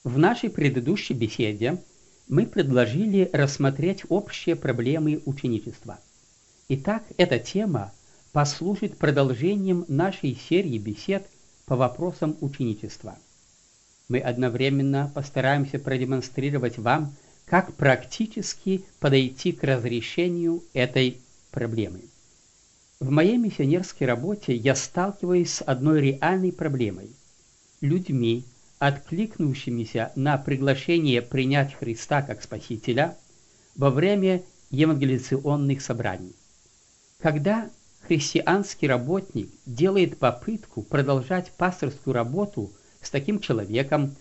В нашей предыдущей беседе мы предложили рассмотреть общие проблемы ученичества. Итак, эта тема послужит продолжением нашей серии бесед по вопросам ученичества. Мы одновременно постараемся продемонстрировать вам, как практически подойти к разрешению этой проблемы. В моей миссионерской работе я сталкиваюсь с одной реальной проблемой – людьми, откликнувшимися на приглашение принять Христа как Спасителя во время евангелизационных собраний. Когда христианский работник делает попытку продолжать пасторскую работу с таким человеком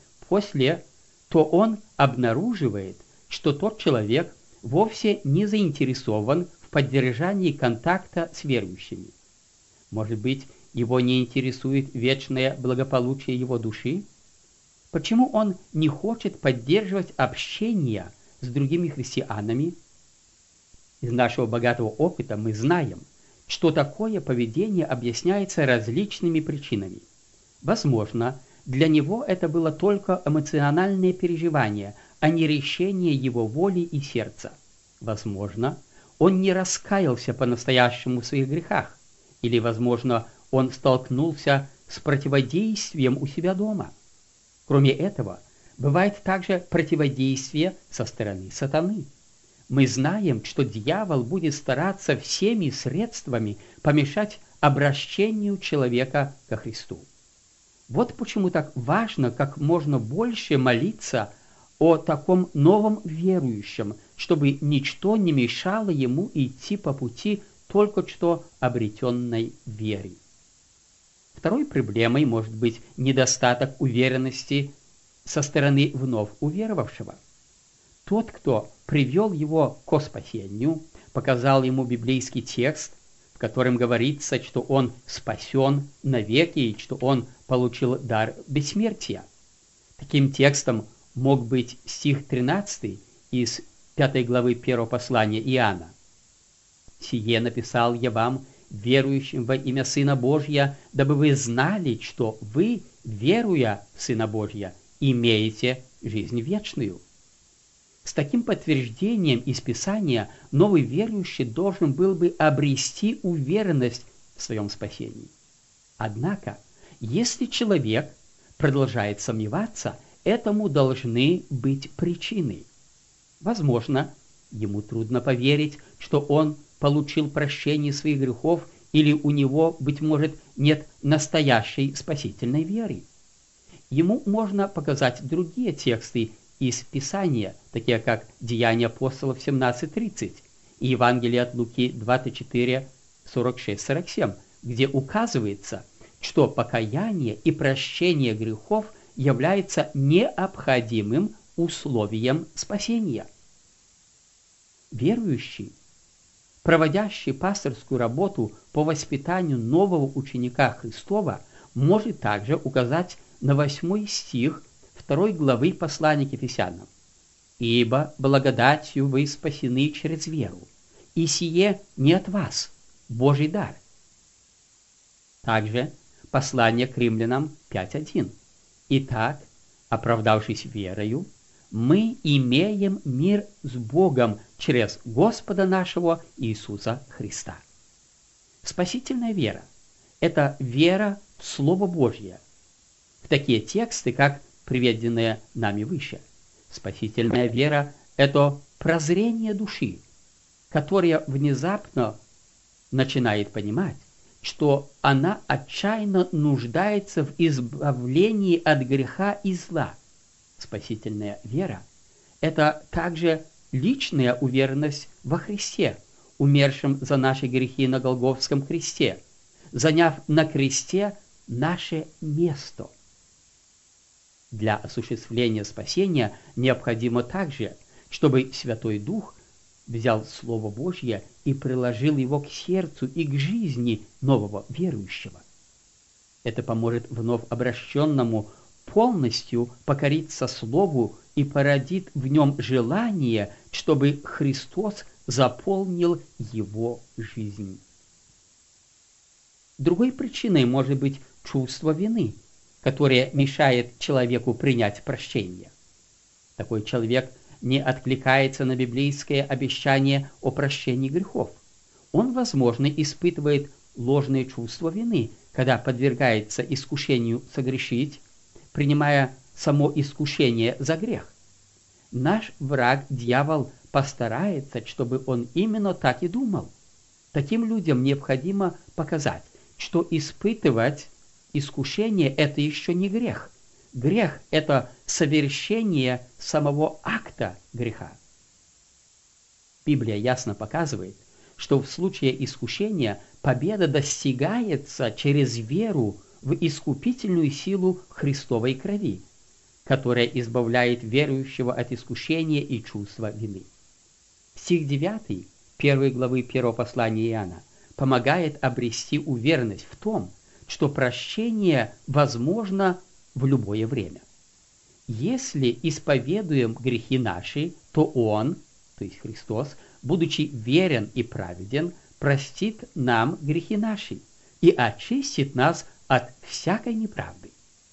то он обнаруживает, что тот человек вовсе не заинтересован в поддержании контакта с верующими. Может быть, его не интересует вечное благополучие его души? Почему он не хочет поддерживать общение с другими христианами? Из нашего богатого опыта мы знаем, что такое поведение объясняется различными причинами. Возможно, для него это было только эмоциональное переживание, а не решение его воли и сердца. Возможно, он не раскаялся по-настоящему в своих грехах, или, возможно, он столкнулся с противодействием у себя дома. Кроме этого, бывает также противодействие со стороны сатаны. Мы знаем, что дьявол будет стараться всеми средствами помешать обращению человека ко Христу. Вот почему так важно как можно больше молиться о таком новом верующем, чтобы ничто не мешало ему идти по пути только что обретенной веры. Второй проблемой может быть недостаток уверенности со стороны вновь уверовавшего. Тот, кто привел его ко спасению, показал ему библейский текст, в котором говорится, что он спасен навеки и что он получил дар бессмертия. Таким текстом мог быть стих 13 из 5 главы 1 послания Иоанна. «Сие написал я вам, верующим во имя Сына Божия, дабы вы знали, что вы, веруя в Сына Божия, имеете жизнь вечную». С таким подтверждением из Писания новый верующий должен был бы обрести уверенность в своем спасении. Однако, если человек продолжает сомневаться, этому должны быть причины. Возможно, ему трудно поверить, что он получил прощение своих грехов, или у него, быть может, нет настоящей спасительной веры. Ему можно показать другие тексты из Писания, такие как Деяния апостолов 17:30 и Евангелие от Луки 24, 46-47, где указывается, что покаяние и прощение грехов является необходимым условием спасения. Верующий, проводящий пасторскую работу по воспитанию нового ученика Христова, может также указать на 8 стих 2 главы послания к Ефесянам. «Ибо благодатью вы спасены через веру, и сие не от вас, Божий дар». Также послание к Римлянам 5:1. «Итак, оправдавшись верою, мы имеем мир с Богом через Господа нашего Иисуса Христа». Спасительная вера – это вера в Слово Божье, в такие тексты, как приведенные нами выше. Спасительная вера – это прозрение души, которая внезапно начинает понимать, что она отчаянно нуждается в избавлении от греха и зла. Спасительная вера – это также личная уверенность во Христе, умершем за наши грехи на Голгофском кресте, заняв на кресте наше место. Для осуществления спасения необходимо также, чтобы Святой Дух взял Слово Божье и приложил его к сердцу и к жизни нового верующего. Это поможет вновь обращенному полностью покориться Слову и породит в нем желание, чтобы Христос заполнил его жизнь. Другой причиной может быть чувство вины. которое мешает человеку принять прощение. Такой человек не откликается на библейское обещание о прощении грехов. Он, возможно, испытывает ложное чувство вины, когда подвергается искушению согрешить, принимая само искушение за грех. Наш враг, дьявол, постарается, чтобы он именно так и думал. Таким людям необходимо показать, что испытывать искушение – это еще не грех. Грех – это совершение самого акта греха. Библия ясно показывает, что в случае искушения победа достигается через веру в искупительную силу Христовой крови, которая избавляет верующего от искушения и чувства вины. Стих 9 1 главы 1 послания Иоанна помогает обрести уверенность в том, что прощение возможно в любое время. Если исповедуем грехи наши, то Он, то есть Христос, будучи верен и праведен, простит нам грехи наши и очистит нас от всякой неправды.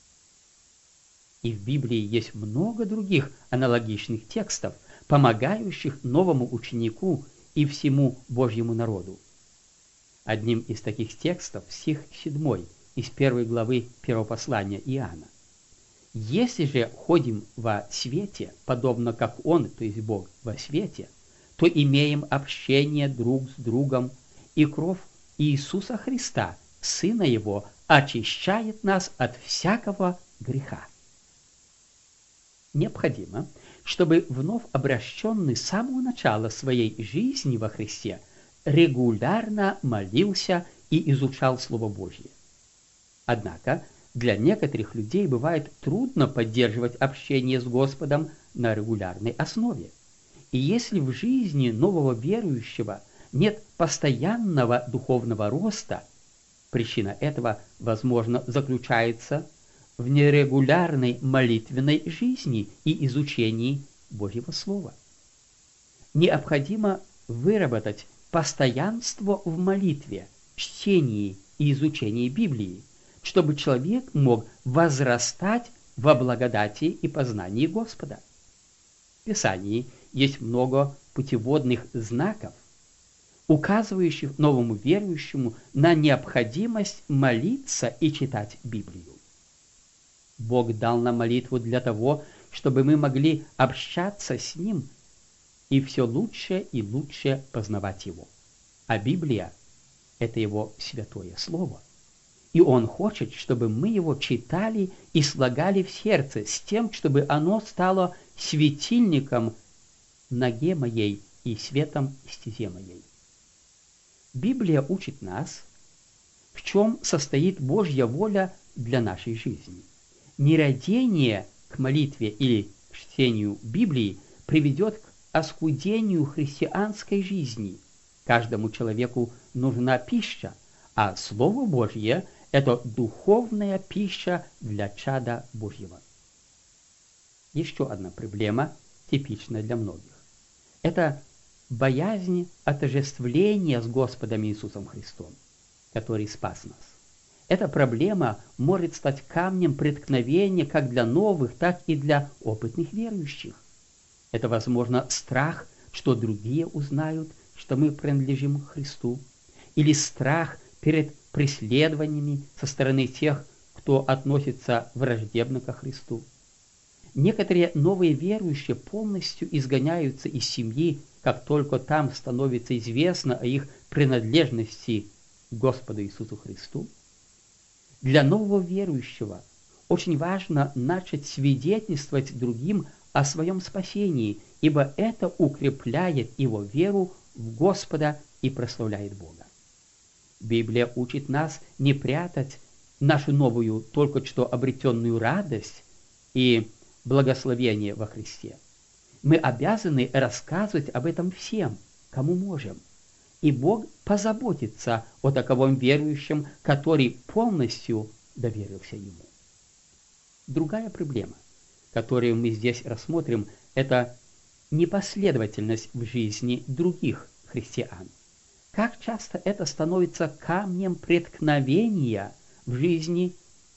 И в Библии есть много других аналогичных текстов, помогающих новому ученику и всему Божьему народу. Одним из таких текстов стих 7 из 1 главы 1 послания Иоанна. «Если же ходим во свете, подобно как Он, то есть Бог, во свете, то имеем общение друг с другом, и кровь Иисуса Христа, Сына Его, очищает нас от всякого греха». Необходимо, чтобы вновь обращенный с самого начала своей жизни во Христе регулярно молился и изучал Слово Божье. Однако для некоторых людей бывает трудно поддерживать общение с Господом на регулярной основе. И если в жизни нового верующего нет постоянного духовного роста, причина этого, возможно, заключается в нерегулярной молитвенной жизни и изучении Божьего Слова. Необходимо выработать постоянство в молитве, чтении и изучении Библии, чтобы человек мог возрастать во благодати и познании Господа. В Писании есть много путеводных знаков, указывающих новому верующему на необходимость молиться и читать Библию. Бог дал нам молитву для того, чтобы мы могли общаться с Ним и все лучше и лучше познавать Его. А Библия – это Его святое Слово. И Он хочет, чтобы мы его читали и слагали в сердце с тем, чтобы оно стало светильником ноге моей и светом стезе моей. Библия учит нас, в чем состоит Божья воля для нашей жизни. Нерадение к молитве или к чтению Библии приведет к оскудению христианской жизни. Каждому человеку нужна пища, а Слово Божье – это духовная пища для чада Божьего. Еще одна проблема, типичная для многих. Это боязнь отождествления с Господом Иисусом Христом, который спас нас. Эта проблема может стать камнем преткновения как для новых, так и для опытных верующих. Это, возможно, страх, что другие узнают, что мы принадлежим Христу, или страх перед преследованиями со стороны тех, кто относится враждебно ко Христу. Некоторые новые верующие полностью изгоняются из семьи, как только там становится известно о их принадлежности к Господу Иисусу Христу. Для нового верующего очень важно начать свидетельствовать другим о своем спасении, ибо это укрепляет его веру в Господа и прославляет Бога. Библия учит нас не прятать нашу новую, только что обретенную радость и благословение во Христе. Мы обязаны рассказывать об этом всем, кому можем. И Бог позаботится о таковом верующем, который полностью доверился Ему. Другая проблема, которую мы здесь рассмотрим, это непоследовательность в жизни других христиан. Как часто это становится камнем преткновения в жизни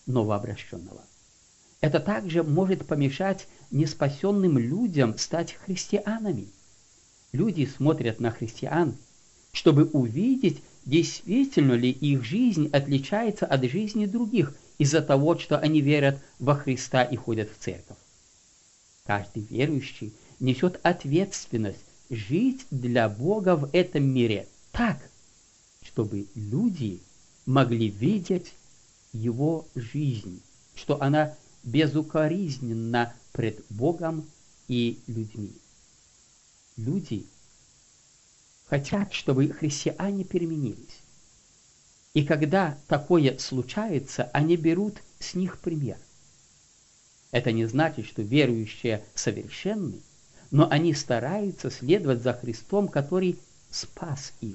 новообращенного. Это также может помешать неспасенным людям стать христианами. Люди смотрят на христиан, чтобы увидеть, действительно ли их жизнь отличается от жизни других из-за того, что они верят во Христа и ходят в церковь. Каждый верующий несет ответственность жить для Бога в этом мире так, чтобы люди могли видеть его жизнь, что она безукоризненна пред Богом и людьми. Люди хотят, чтобы христиане переменились. И когда такое случается, они берут с них пример. Это не значит, что верующие совершенны, но они стараются следовать за Христом, который спас их.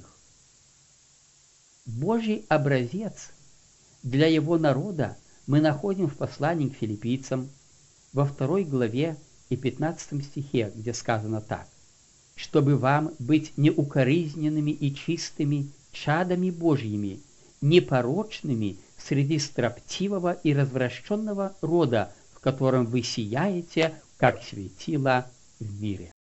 Божий образец для его народа мы находим в послании к филиппийцам во 2 главе и 15 стихе, где сказано так: «Чтобы вам быть неукоризненными и чистыми чадами Божьими, непорочными среди строптивого и развращенного рода, в котором вы сияете, как светило в мире».